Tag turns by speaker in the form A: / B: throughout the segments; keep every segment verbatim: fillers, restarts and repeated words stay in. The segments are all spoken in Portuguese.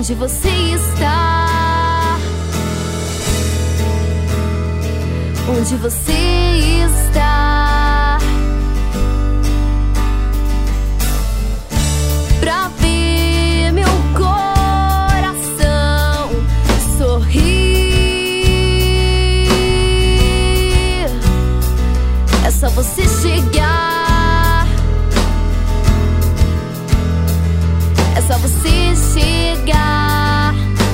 A: onde você está, onde você está, pra ver meu coração sorrir. É só você chegar, é só você chegar.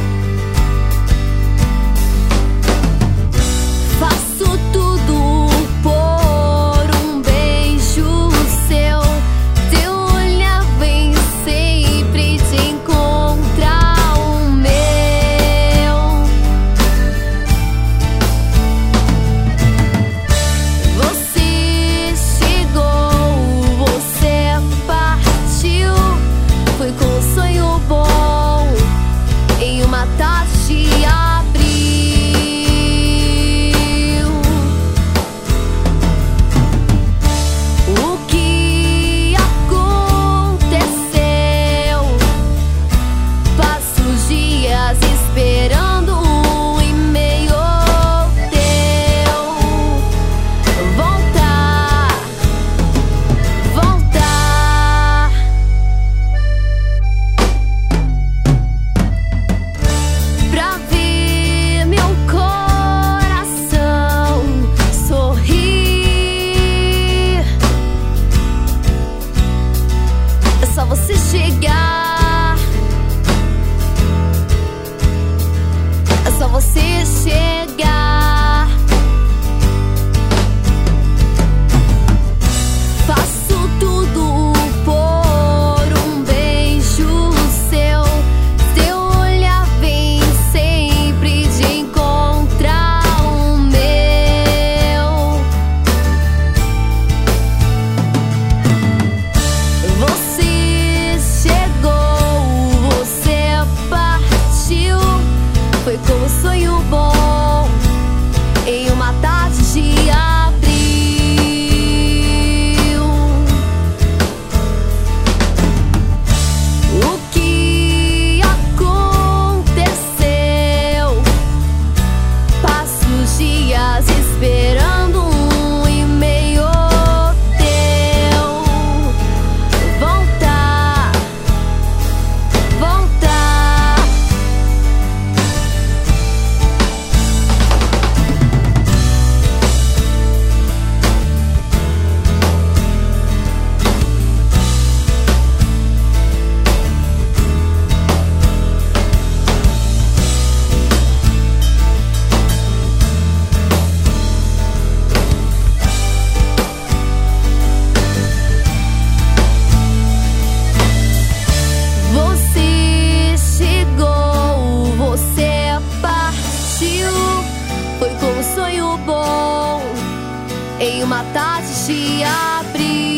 A: Faço tudo por um beijo seu. Teu olhar vem sempre te encontrar o meu. Você chegou, você partiu. Foi com um sonho bom em uma tarde de abril. O que aconteceu? Passo os dias esperando um e-mail teu voltar, voltar. Pra ver meu coração sorrir. É só você chegar, é só você chegar. Faço tudo por um beijo seu. Teu olhar vem sempre de encontrar o meu. Você chegou, você partiu. Foi com um sonho bom em uma tarde de abril. O que aconteceu? Passo os dias esperando um e-mail teu voltar, voltar. Você chegou, você partiu. Foi com um sonho bom em uma tarde de abril.